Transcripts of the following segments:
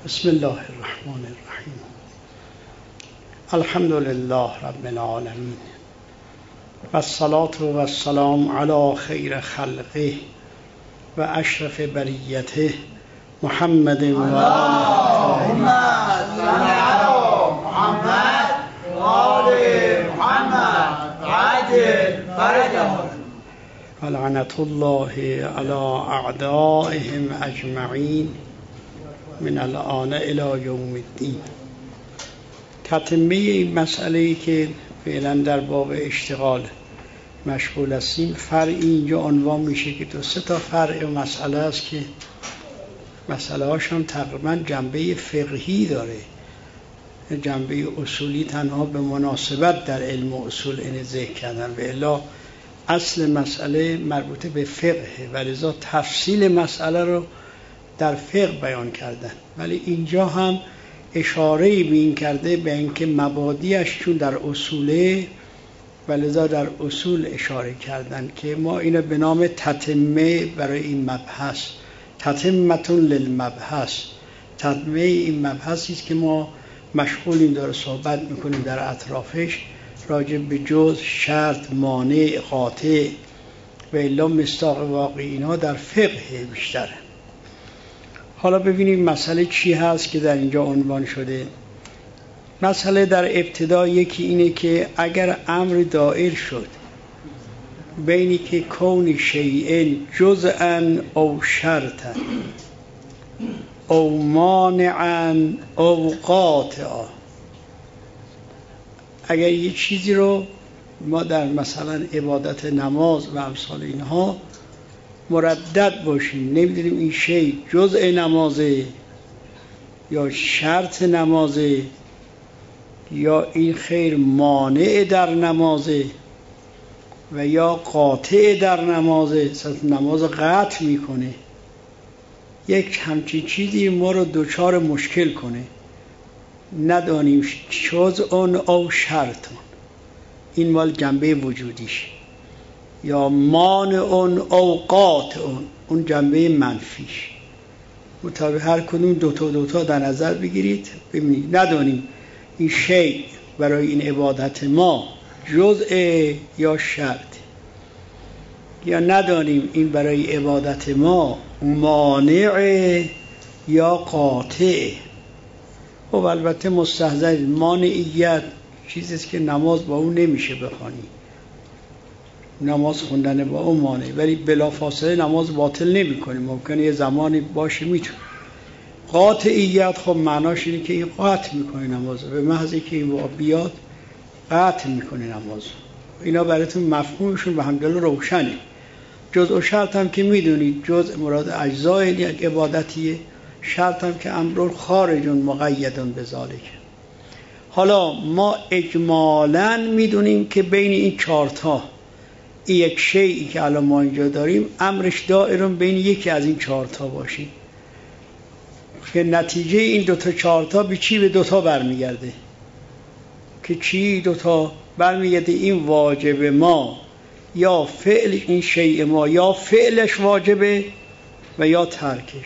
بسم الله الرحمن الرحیم. الحمد لله رب العالمین و الصلاة و السلام علی خیر خلقه و اشرف بریته محمد و اللهم صل علی محمد و آل محمد وعجل فرجهم و لعنة الله علی اعدائهم اجمعین من الآن الی یوم الدین. تتمه این مسئله‌ای که فعلا در باب اشتغال مشغول هستیم، فرع اینجا عنوان میشه که دو سه تا فرع مسئله است که مسئله هاشون تقریبا جنبه فقهی داره، جنبه اصولی تنها به مناسبت در علم اصول این ذکر کردن و الا اصل مسئله مربوط به فقه و لذا تفصیل مسئله رو در فقه بیان کردن، ولی اینجا هم اشاره به این کرده به اینکه مبادیش چون در اصوله و لذا در اصول اشاره کردن که ما اینو به نام تتمه برای این مبحث، تتمتون للمبحث، تتمه این مبحثی است که ما مشغولیم داره صحبت میکنیم در اطرافش راجع به جزء، شرط، مانع، قاطع و الا مصداق واقعی، اینها در فقه بیشتره. حالا ببینیم مسئله چی هست که در اینجا عنوان شده. مسئله در ابتدا یکی اینه که اگر امر دائر شد بینی که کون شیء جزءا او شرطا او مانعا او قاطعا، اگر یه چیزی رو ما در مثلا عبادت نماز و امثال اینها مردد باشیم، نمیدونیم این شی جزء نمازه یا شرط نمازه یا این خیر مانع در نمازه و یا قاطع در نمازه، نماز قطع میکنه، یک همچین چیزی ما رو دوچار مشکل کنه، ندانیم جزء او شرطون، این مال جنبه وجودیش، یا مانع او قاطع اون جنبه منفیش. مطابق هر کدوم دوتا در نظر بگیرید ببینید، ندانیم این شی برای این عبادت ما جزء یا شرط، یا ندانیم این برای عبادت ما مانع یا قاطع. خب البته مستحضر مانعیت چیزیست که نماز با اون نمیشه بخوانی، نماز خوندن با اون مانع، ولی بلافاصله نماز باطل نمی کنیم، ممکنه یه زمانی باشه میتونه. قاطعیت خب معناش اینه که این قطع میکنه نماز، به محض که این بیاد قطع میکنه نماز. اینا براتون مفهومشون به همدل روشنه. جزء و شرط هم که میدونید، جزء مراد اجزای یک عبادتیه، شرط هم که امر خارج مقید بذالک. حالا ما اجمالاً میدونیم که بین این چهارتا این یک شیئی که الان ما اینجا داریم امرش دائرون بین یکی از این چهارتا باشی که نتیجه این دوتا چهارتا به چی؟ به دوتا برمیگرده. که چی دوتا برمیگرده؟ این واجب ما یا فعل این شیء ما، یا فعلش واجبه و یا ترکش،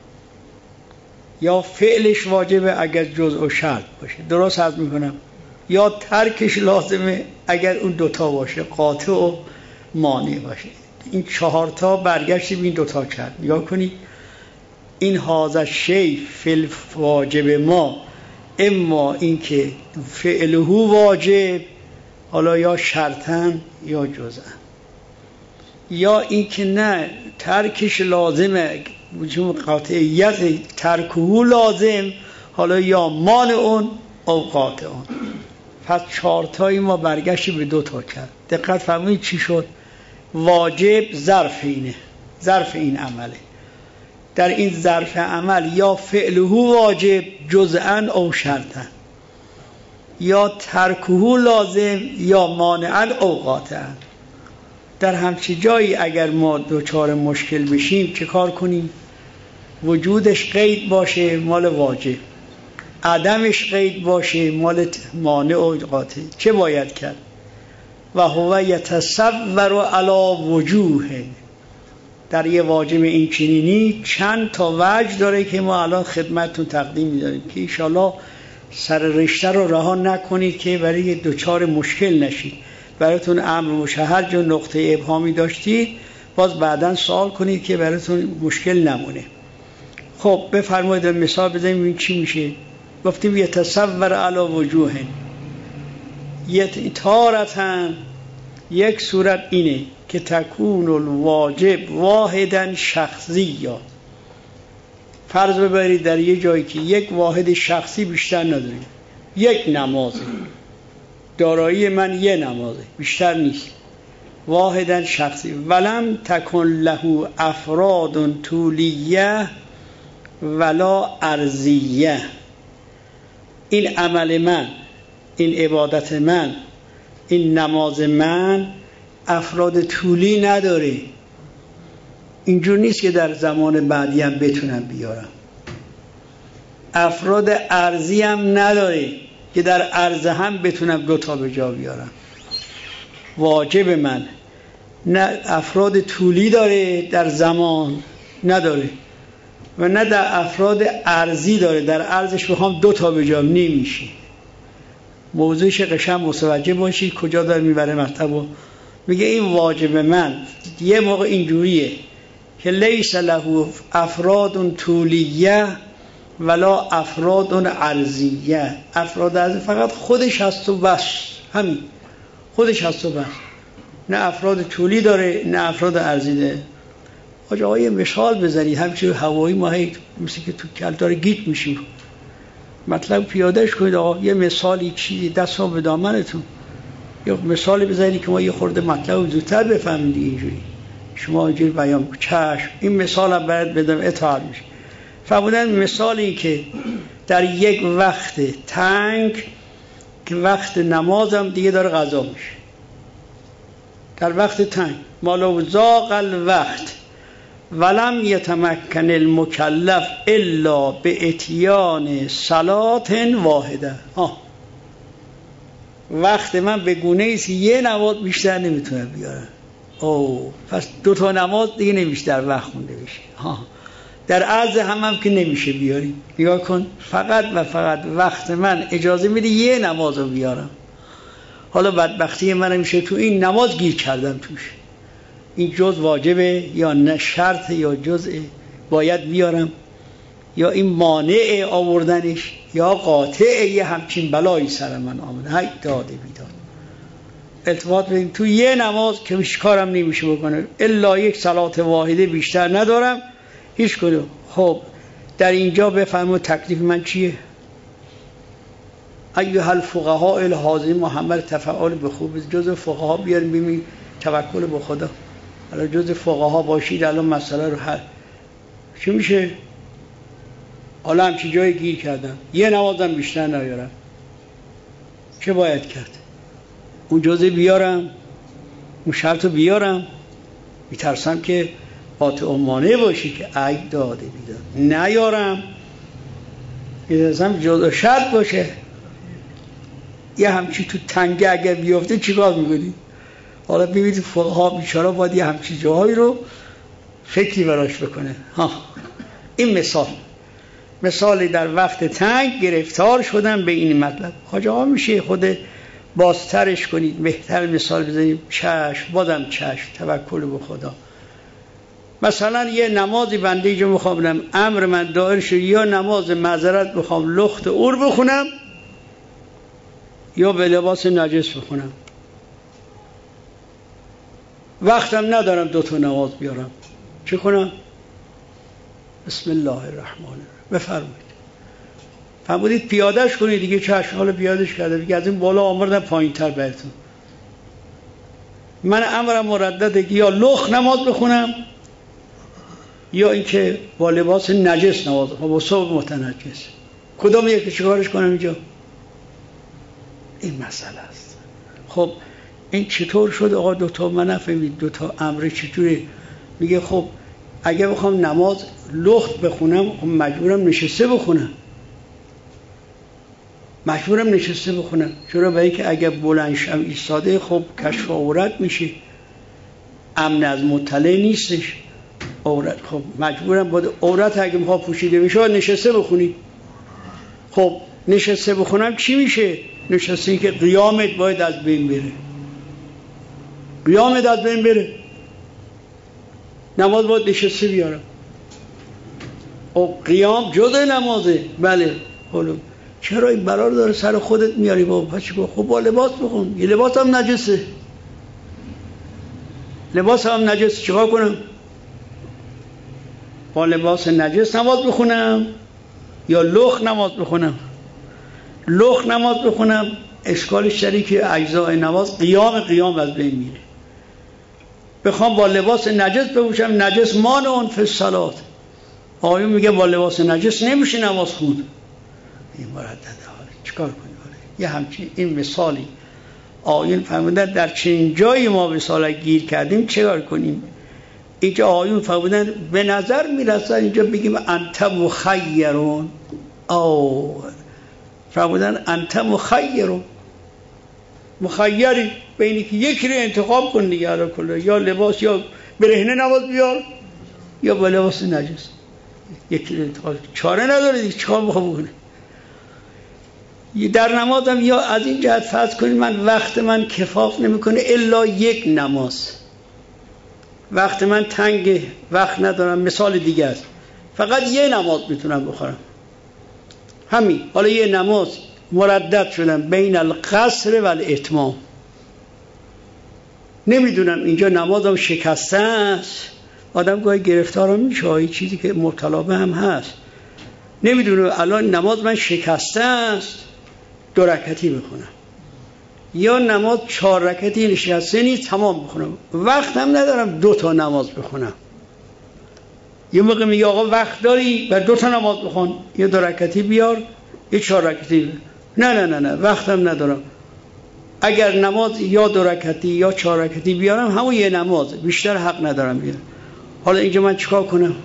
یا فعلش واجبه اگر جزء و شرط باشه، درست حد میکنم، یا ترکش لازمه اگر اون دوتا باشه، قاطع و مانع باشه. این چهارتا برگشتی به این دوتا کرد. یا کنی این هذا شی فی واجب ما، اما این که فعله واجب، حالا یا شرطن یا جزء، یا این که نه ترکش لازمه، چون قاطعیت ترکه لازم، حالا یا مانع اون او قاطع اون. پس چهارتایی ما برگشتی به دوتا کرد. دقت فرمایید چی شد؟ واجب ظرف اینه، ظرف این عمله. در این ظرف عمل یا فعله واجب جزءا او شرطا، یا ترکه لازم یا مانعا او قاطعا. در همچی جایی اگر ما دوچار مشکل بشیم چه کار کنیم؟ وجودش قید باشه مال واجب، عدمش قید باشه مال مانع و قاطع. چه باید کرد؟ و هو یتصور علی وجوه، در یه واجب این چنینی چند تا وجه داره که ما الان خدمتتون تقدیم می‌داریم که انشالله سر رشته رو رها نکنید که برای دوچار مشکل نشید. براتون امر مشهر جو نقطه ابهامی داشتید باز بعداً سوال کنید که براتون مشکل نمونه. خب بفرمایید مثال بزنیم این چی میشه. گفتیم یتصور علی وجوه تارتاً، یک صورت اینه که تکون الواجب واحداً شخصیا. فرض ببرید در یه جایی که یک واحد شخصی بیشتر نداریم، یک نمازه، دارایی من یه نمازه بیشتر نیست، واحداً شخصی. ولم تکن له افراد طولیه ولا ارضیه. این عمل من، این عبادت من، این نماز من افراد طولی نداره. اینجور نیست که در زمان بعدی هم بتونم بیارم. افراد ارضی هم نداره که در عرض هم بتونم دوتا به جا بیارم. واجب من نه افراد طولی داره در زمان نداره و نه در افراد ارضی داره، در عرضش بخوام دوتا به جا نمیشه. موضوعش قشنگ متوجه باشید کجا داره میبره مطلبو. میگه این واجب من یه موقع اینجوریه که لیس له افراد طولیه ولا افراد ارضیه. افراد ارضی فقط خودش هست و بس، همین خودش هست و بس، نه افراد طولی داره نه افراد ارضی داره. آقا یه مثال بزنید، همچنین هوایی ما مثل که تو کلدار گیت میشیم، مطلب پیادهش کنید. آقا یه مثالی چیزی دستم به دامنتون، یه مثالی بزنید که ما یه خورده مطلب زودتر بفهمیم. اینجوری شما اینجوری بیان چشم این مثال هم باید بدم اطاعت میشه. فرمودن مثالی که در یک وقت تنگ که وقت نمازم دیگه داره قضا میشه، در وقت تنگ مالو زاق الوقت ولم یتمکن المکلف الا به اتیان صلات واحده. وقت من به گونه ایست یه نماز بیشتر نمیتونه بیارم. پس دوتا نماز دیگه نمیشه در وقت خونده بشه. در عرض هم که نمیشه بیاری. نگاه کن، فقط و فقط وقت من اجازه میده یه نماز رو بیارم. حالا بدبختی من میشه تو این نماز گیر کردم توش. این جز واجبه یا نه شرط یا جزء باید بیارم، یا این مانع آوردنش یا قاطع یه همچین بلایی سر من آمده. های داده بیداد التفات بدیم تو یه نماز که هیچ کارم نمیشه بکنه الا یک صلات واحده بیشتر ندارم هیچ کدوم. خب در اینجا بفهمو تکلیف من چیه؟ ایها الفقهاء الحاضرین محمد تفعال به خوب جز فقها بیاریم ببینیم توکل به خدا. حالا جز فقها باشید الان مسئله رو حل چی میشه؟ حالا همچی جای گیر کردم یه نمازم بیشتر نیارم، چه باید کرد؟ اون جزء بیارم، اون شرط رو بیارم، میترسم که قاطع مانع باشی که ای داده بیداد نیارم، میترسم جزء شرط باشه. یه همچی تو تنگه اگر بیافته چیکار میکنی؟ حالا ببینید فقها بیچاره باید یه همچی جاهایی رو فکری براش بکنه. این مثالی در وقت تنگ گرفتار شدن به این مطلب. حاج آقا میشه خود بازترش کنید، بهتر مثال بزنید. چشم، بازم چشم، توکل به خدا. مثلا یه نمازی بنده اینجا میخوام بخونم، امر من دایر شد یا نماز معذرت بخوام لخت اور بخونم یا به لباس نجس بخونم، وقتم ندارم دوتا نماز بیارم، چه کنم؟ بسم الله الرحمن الرحیم بفرمایید. فرمودید پیادهش کنید دیگه. چشم، حالا پیادهش کرده دیگه، از این بالا آمردم پایین تر براتون. من امرم مردده که یا لخت نماز بخونم یا اینکه با لباس نجس نماز بخونم، با ثوب متنجس. کدام یکی چیکارش کنم اینجا؟ این مسئله است. خب این چطور شد آقا دوتا؟ من نفهمید دوتا امر چطوره. میگه خب اگه بخوام نماز لخت بخونم مجبورم نشسته بخونم، چرا؟ برای که اگه بلند شم ایستاده خب کشف عورت میشه، امن از مطلع نیستش. عورت. خب مجبورم باید عورت اگه ما پوشیده میشه باید نشسته بخونی. خب نشسته بخونم چی میشه؟ نشسته که قیامت باید از بین بره، قیامت از بین بره. نماز باید نشسته بیارم. خب قیام جزء نمازه. بله. حالا چرا این برار داره سر خودت میاری بابا؟ خب با لباس بخون. یه لباس هم نجسه، لباس هم نجس، چیکار کنم؟ با لباس نجس نماز بخونم یا لخت نماز بخونم؟ لخت نماز بخونم اشکالش داره که اجزای نماز قیام از بین میره. بخوام با لباس نجس بپوشم، نجس مانع فی الصلاة. آیون میگه با لباس نجس نمیشه نماز خوند. این مردده. چیکار کنیم؟ یه همچین این مثالی آیون فرمودن در چنین جایی ما مثال گیر کردیم چیکار کنیم؟ اینجا آیون فرمودن به نظر میرسه اینجا بگیم انت مخیرون، او فرمودن انت مخیرون، مخیری بینی که یکی رو انتخاب کن دیگه، یا لباس یا برهنه نماز بیار یا با لباس نجس، یکی رو انتخاب. چاره نداره دیگه، چیکار میخوام بکنه؟ در نمازم یا از این جهت فرض کنید من وقت من کفاف نمیکنه الا یک نماز، وقت من تنگ، وقت ندارم، مثال دیگه است، فقط یه نماز میتونم بخورم، همین. حالا یه نماز مردد شدم بین القصر و الاتمام، نمیدونم اینجا نمازم شکسته است. آدم گاهی گرفتار میشه این چیزی که مبتلا به هم هست. نمیدونم الان نماز من شکسته است 2 رکعتی بخونم یا نماز 4 رکعتی نشسته نیست تمام بخونم، وقت هم ندارم 2 تا نماز بخونم. یه موقع میگه آقا وقت داری و 2 تا نماز بخون، یه 2 رکعتی بیار یه 4 رکعتی بیار. نه وقت هم ندارم. اگر نماز یا 2 رکعتی یا 4 رکعتی بیارم همون یه نماز، بیشتر حق ندارم بیارم. حالا اینجا من چیکار کنم؟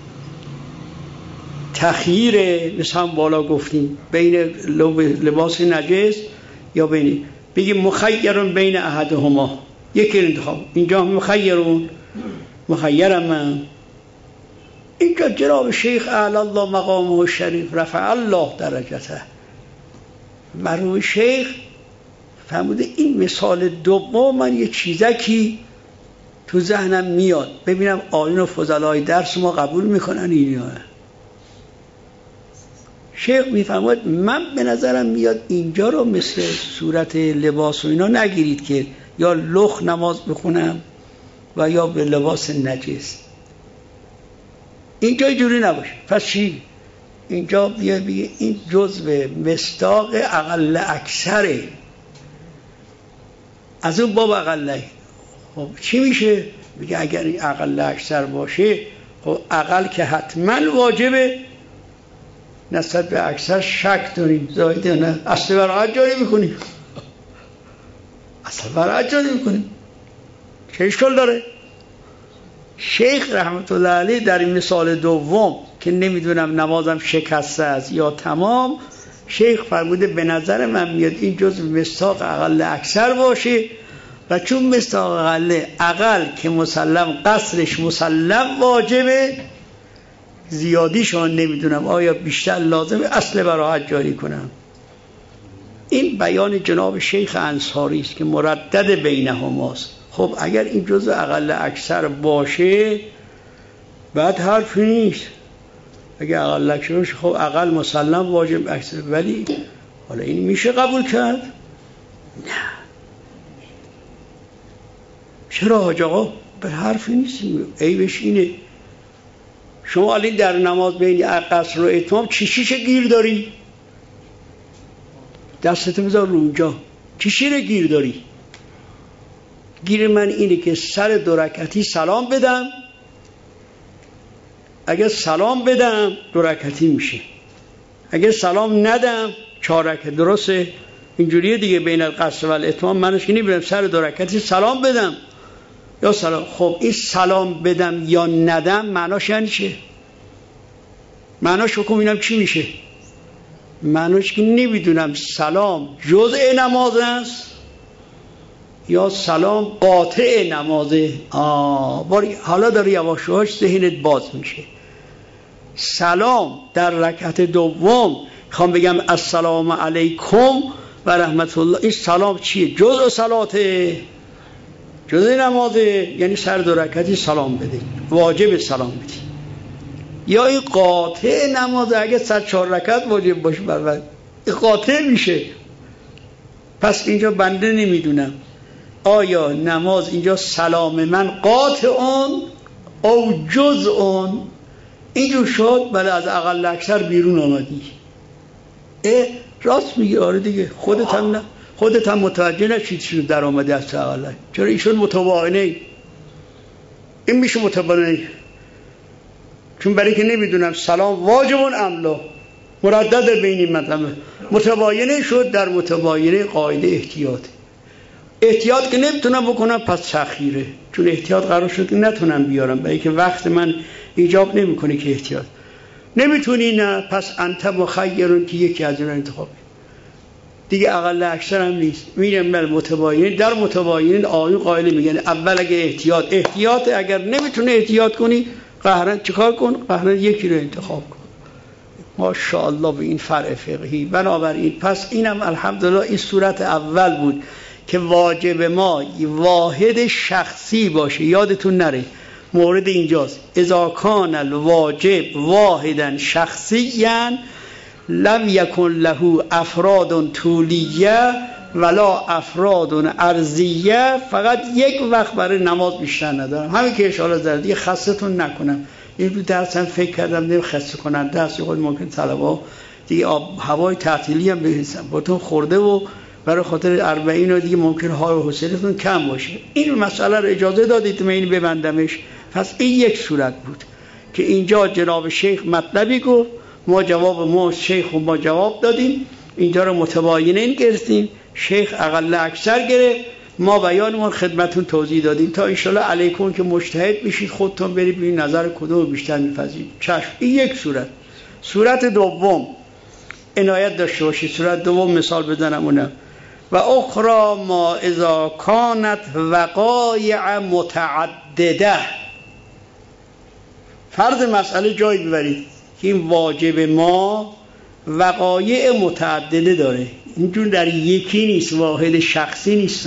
تخییر مثلا بالا گفتیم بین لباس نجس یا بین، بگیم مخیرون بین احدهما، یکی انتخاب. اینجا مخیرم من. اینجا جناب شیخ اعلی الله مقامه شریف رفع الله درجته، مرحوم شیخ فرموده این مثال دوم من یه چیزکی تو ذهنم میاد، ببینم آیون و فضلای درس ما قبول میکنن این. شیخ میفرماید من به نظرم میاد اینجا رو مثل صورت لباس و اینا نگیرید که یا لخت نماز بخونم و یا به لباس نجس، اینجا جوری نباشه. پس چی؟ اینجا بگه این جزء مصداق اقل اکثره، از اون باب اقله. خب چی میشه؟ میگه اگر این اقل اکثر باشه خب اقل که حتما واجبه، نسبت به اکثر شک داریم، زایده نه اصل برعت جاری میکنیم، اصل برعت جاری میکنیم، چه اشکال داره؟ شیخ رحمت الله علیه در این مثال دوم که نمیدونم نمازم شکسته است یا تمام، شیخ فرموده به نظر من میاد این جزء مصداق اقل اکثر باشه و چون مصداق اقل که مسلم قصرش مسلم واجبه، زیادیشون نمیدونم آیا بیشتر لازمه اصل براحت جاری کنم. این بیان جناب شیخ انصاری است که مردد بینهماست. خب اگر این جزء اقل اکثر باشه بعد حرف نیست، اگر اقل اکثر باشه خب اقل مسلم واجب اکثر، ولی حالا این میشه قبول کرد؟ نه. چرا حاج آقا؟ به حرف نیستیم، عیبش اینه شما الان در نماز بین قصر و اتمام چیشه گیر داری؟ دستتو بذار رو اونجا، چی رو گیر داری؟ گیر من اینه که سر 2 رکعتی سلام بدم، اگر سلام بدم 2 رکعتی میشه، اگر سلام ندم 4 رکعت. درسته؟ اینجوریه دیگه بین القصر و الاتمام. منش که نمیدونم سر 2 رکعتی سلام بدم یا سلام. خب این سلام بدم یا ندم معناش یعنی چه؟ معناش حکم اینم چی میشه؟ معناش که نمیدونم سلام جزء نماز است یا سلام قاطع نمازه. حالا داره یواش یواش ذهنت باز میشه. سلام در رکعت دوم میخوام بگم السلام علیکم و رحمت الله، این سلام چیه؟ جزء صلاته، جزء نمازه، یعنی سر دو رکعتی سلام بده، واجب سلام بدی. یا این قاطع نمازه، اگه 104 رکعت واجب باشه برای این قاطع میشه. پس اینجا بنده نمیدونم آیا نماز اینجا سلام من قاطعون او جزءون، اینجور شد بله از اقل اکثر بیرون آمدی. راست میگه، آره دیگه، خودت هم متوجه نشید چی در آمده از اقل، چرا ایشون متباینه، این میشه متباینه، چون برای که نمیدونم سلام واجبون املا مردد بین این مطلبه، متباینه شد. در متباینه قاعده احتیاط که نمیتونم بکنم پس تأخیره، چون احتیاط قرار شد که نتونم بیارم، برای که وقت من ایجاب نمیکنه که احتیاط نمیتونی، نه پس انت مخیرون که یکی از اینا انتخاب دیگه، اقل اکثر هم نیست. میگم من متباینه، در متباینه آیون قائل میگن اول اگه احتیاط اگر نمیتونه احتیاط کنی قهرن چیکار کن؟ قهرن یکی رو انتخاب کن. ماشاءالله به این فرع فقهی. بنابراین پس اینم الحمدلله این صورت اول بود که واجب ما واحد شخصی باشه. یادتون نره مورد اینجاست، اذا کان الواجب واحدا شخصیا لم یکن له افراد طولیه ولا افراد ارضیه. فقط یک وقت برای نماز بیشتر ندارم، همین که اشاره زدم دیگه، خستتون نکنم. این رو درسم فکر کردم نمی خسته کنم درس، خود ممکن طلبا دیگه هوای تعطیلی هم بهشن باتون خورده و برای خاطر 40 و دیگه ممکن های حوصلتون کم باشه. این مسئله رو اجازه دادید من این ببندمش. پس این یک صورت بود که اینجا جناب شیخ مطلبی گفت، ما جواب ما شیخ و ما جواب دادیم، اینجا رو متباینین گرفتیم، شیخ اقل اکثر گرفت، ما بیانمون خدمتون توضیح دادیم تا انشالله علیکم که مجتهد بشید خودتون برید ببینید نظر کدوم بیشتر می‌پذیرید. چشم. این یک صورت. صورت دوم عنایت داشته باشید، صورت دوم مثال بزنم اونم و اخرى ما اذا کانت وقایع متعدده. فرض مسئله جایی ببرید که این واجب ما وقایع متعدده داره، اینجور در یکی نیست، واحد شخصی نیست،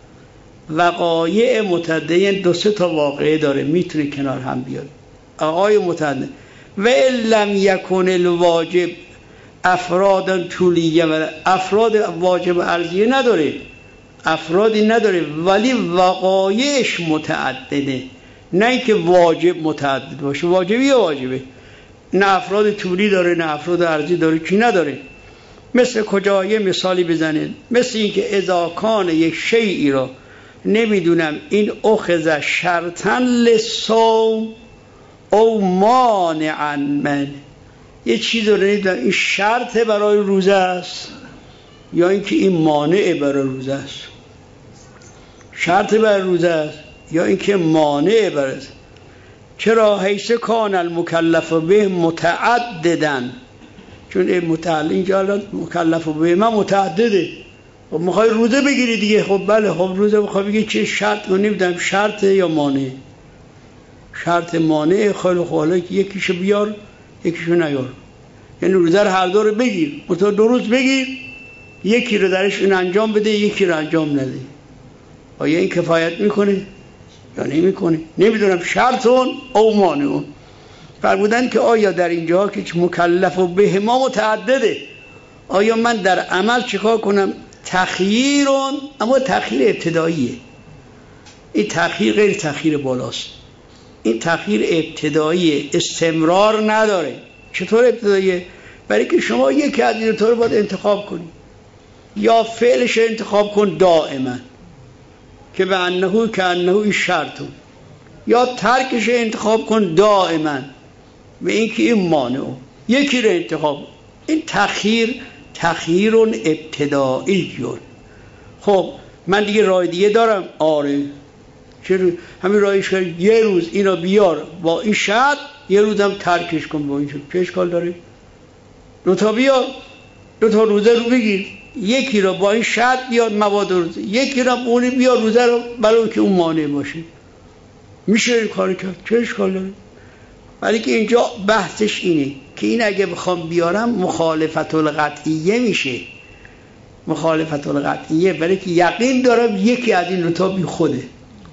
وقایع متعدده یعنی 2-3 تا واقعه داره، میتونه کنار هم بیاد. وقایع متعدده و لم یکن الواجب افراد طولیه، و افراد واجب ارضیه نداره، افرادی نداره ولی وقایعش متعدده، نه اینکه واجب متعدد باشه، واجبی یا واجبه، نه افراد طولی داره نه افراد ارضی داره، کی نداره. مثل کجا؟ یه مثالی بزنید، مثل اینکه اذا کان یک شیئی را نمیدونم این اخذ شرطا للصوم او مانعا من، یه چیز رو نمیدونم این شرط برای روزه است یا اینکه این مانع برای روزه است، شرط برای روزه است یا اینکه مانع برای. چرا؟ حیث کان المکلف به متعددن، چون متعلق اینجا مکلف به من متعدده. خب میخوای روزه بگیری دیگه، خب بله، خب روزه میخوای بگی چه شرط رو نمیدونم، شرط یا مانع، شرط مانع. خیلی حالا یکیشو بیار یکیشو نیار، یعنی روزه رو هر دو رو بگیر، مثلا 2 روز بگیر، یکی رو درش این انجام بده یکی رو انجام نده. آیا این کفایت میکنه یا نمیکنه؟ نمیدونم، شرطون او مانعون. فرمودن که آیا در اینجا که مکلف و به ما متعدده، آیا من در عمل چیکار کنم؟ تخییرون، اما تخییر ابتداییه، این تخییر غیر تخییر بالاست، این تخییر ابتداییه، استمرار نداره. چطور ابتداییه؟ برای که شما یکی از این طور باید انتخاب کنی، یا فعلش انتخاب کن دائما که به انهو که انهو این شرطون، یا ترکش انتخاب کن دائما به اینکه این مانعو، یکی رو انتخاب. این تخییرون ابتداییون. خب من دیگه راه دیگه دارم، آره چرا همین راهش کردی، یه روز اینو بیار با این شرط، یه روزم ترکش کن با این شرط، چه اشکال داره؟ 2 تا بیار، 2 تا روزه رو بگیر، یکی رو با این شرط بیاد مواد روزه، یکی رو اون بیاد روزه رو برای که اون مانع باشه. میشه این کار کرد، چه اشکال داره؟ ولی که اینجا بحثش اینه که این اگه بخوام بیارم مخالفت القطعیه میشه. مخالفت القطعیه برای که یقین دارم یکی از این 2 تا بی خوده،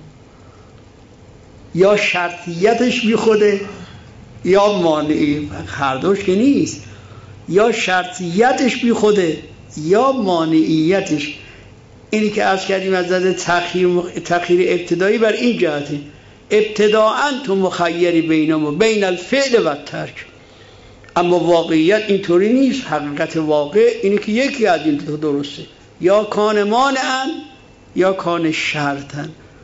یا شرطیتش بی خوده یا مانعی، هر دوش که نیست، یا شرطیتش بی خوده یا مانعیتش. اینی که عرض کردیم از نظر تأخیر ابتدایی بر این جهته، ابتداءً تو مخیری بین الفعل و ترک، اما واقعیت اینطوری نیست. حقیقت واقع اینه که یکی از این 2 تا درسته، یا کان مانعاً یا کان شرطاً.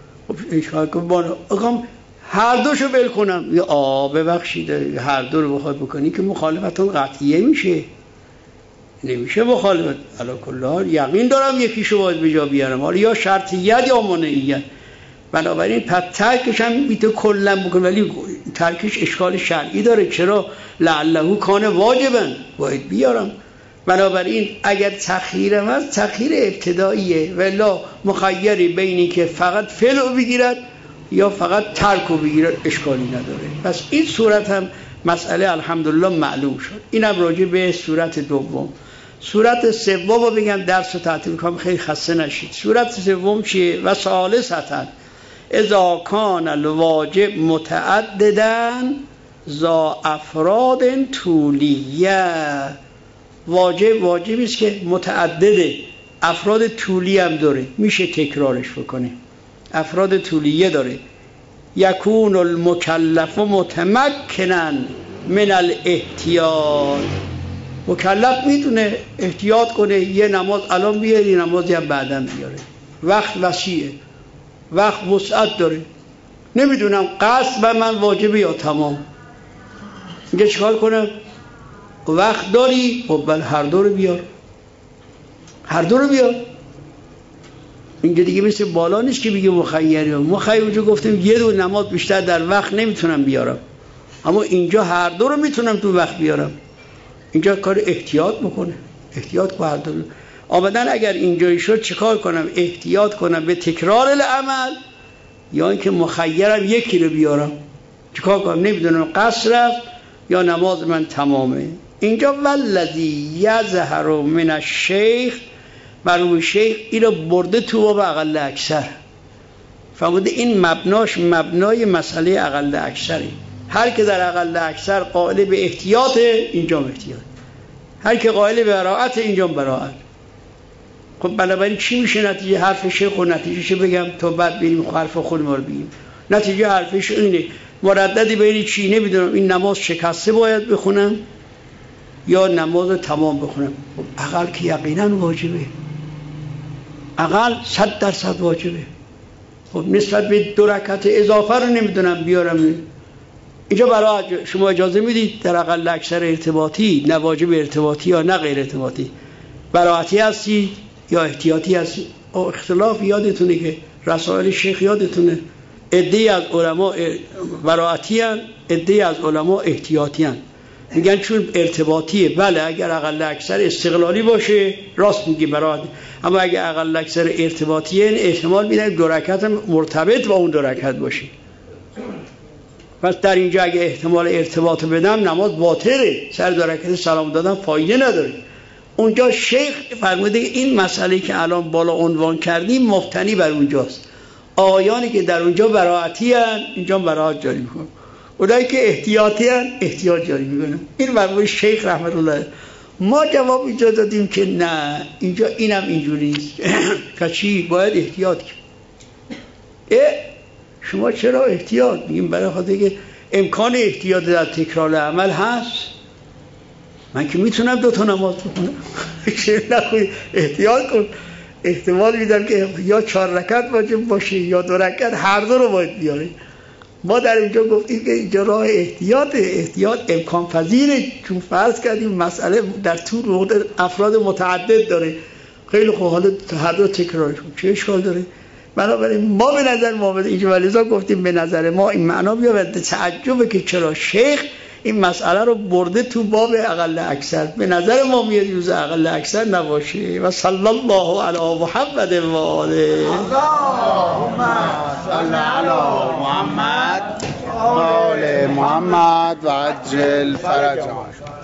خب هر دوشو ول کنم یا ببخشید هر دو رو بخواد بکنی که مخالفتون قطعیه میشه، نمیشه مخالفت. علی کل حال یقین دارم یکیشو باید به جا بیارم، حالا یا شرطیت یا مانعیت. بنابراین پس ترکش هم میتونه کلا بکنه، ولی ترکش اشکال شرعی داره. چرا؟ لعله کان واجبا، باید بیارم. بنابراین اگر تخییرم هست تخییر ابتداییه، ولا مخیری بینی که فقط فعل رو بگیرد یا فقط ترک رو بگیرد اشکالی نداره. پس این صورت هم مسئله الحمدلله معلوم شد. اینم راجع به صورت دوم. صورت سوم رو بگم درس رو تعطیل کنم خیلی خسته نشید. صورت سوم چیه؟ و ثالثاً اذا کان الواجب متعددا ذا افراد طولیه. واجبی است که متعدده، افراد طولی هم داره، میشه تکرارش بکنه، افراد طولیه داره. یکون المکلف متمکنا من الاحتیاط. مکلف میتونه احتیاط کنه، یه نماز الان بیاره، یه نمازی هم بعداً بیاره. وقت وسیعه، وقت وسعت داره. نمیدونم قصد به من واجبه یا تمام. اینجا چیکار کنم؟ وقت داری؟ خب بله هر دو رو بیار، هر دو رو بیار. اینجا دیگه مثل بالا نیست که بگه مخیری. مخیر اونجا گفتیم یه دو نماز بیشتر در وقت نمیتونم بیارم، اما اینجا هر دو رو میتونم تو وقت بیارم. اینجا کار احتیاط بکنه، احتیاط کو هر دو. آمدن اگر اینجایی شد چیکار کنم؟ احتیاط کنم به تکرار العمل یا اینکه مخیرم یکی رو بیارم؟ چیکار کنم؟ نمیدونم قصر رفت یا نماز من تمامه. اینجا والذی یظهر من الشیخ، مرحوم شیخ این رو برده تو باب اقل اکثر. فهمیده این مبناش مبنای مسئله اقل اکثری. هر که در اقل اکثر قائل به احتیاط، اینجا احتیاط. هر که قائل به براءت، اینجا براءت. خب بنابراین چی میشه نتیجه حرف شیخ؟ و نتیجهش بگم تا بعد بریم حرف خودمون رو بگیم. نتیجه حرفش اینه، مرددی بین چی؟ نمیدونم این نماز شکسته باید بخونم یا نماز تمام بخونم. اقل که یقینا واجبه، اقل 100% واجبه. خب نسبت به 2 رکعت اضافه رو نمیدونم بیارم. اینجا برای شما اجازه میدید در اقل اکثر ارتباطی، نه واجب ارتباطی یا نه غیر ارتباطی، براعتی هستی یا احتیاطی هستی؟ اختلاف یادتونه که رسائل شیخ یادتونه، عده‌ای از علما براعتی هستند، عده‌ای از علما احتیاطی هستند. میگن چون ارتباطیه، بله اگر اقل اکثر استقلالی باشه راست میگی براعتی، اما اگر اقل اکثر ارتباطیه احتمال میدن 2 رکعت مرتبط با اون 2 رکعت باشه. پس در اینجا اگه احتمال ارتباط بدم نماز باطله، سر 2 رکعت سلام دادن فایده نداره. اونجا شیخ فرموده این مسئله که الان بالا عنوان کردیم مبتنی بر اونجاست. آیانی که در اونجا براعتی هستند اینجا براعت جاری میکنن، اونایی که احتیاطی هستند احتیاط جاری میکنن. این فرموده شیخ رحمت الله. ما جواب اینجا دادیم که نه، اینجا اینم اینجوری نیست که چی باید احتیاط کنیم. شما چرا احتیاط میگیم؟ برای خاطر که امکان احتیاط در تکرار عمل هست. من که میتونم 2 تا نماز بخونم. چرا نخوای احتیاط کن؟ احتمال میدم که یا 4 رکعت واجب باشه یا 2 رکعت، هر دو رو باید بیاری. ما در اینجا گفتیم که اینجا راه احتیاط امکان پذیره، چون فرض کردیم مسئله در طول افراد متعدد داره. خیلی خوب، حالا هر دو تکرارش کن، چه اشکال داره؟ بنابراین ما به نظر ما اینجا ولیزا گفتیم به نظر ما این معنا بیاد تعجبه که چرا شیخ این مسئله رو برده تو باب اقل اکثر. به نظر ما میاد جز اقل اکثر نباشه. و صلی الله علی محمد و آله. اللهم صل علی محمد و آل محمد و عجل فرجهم.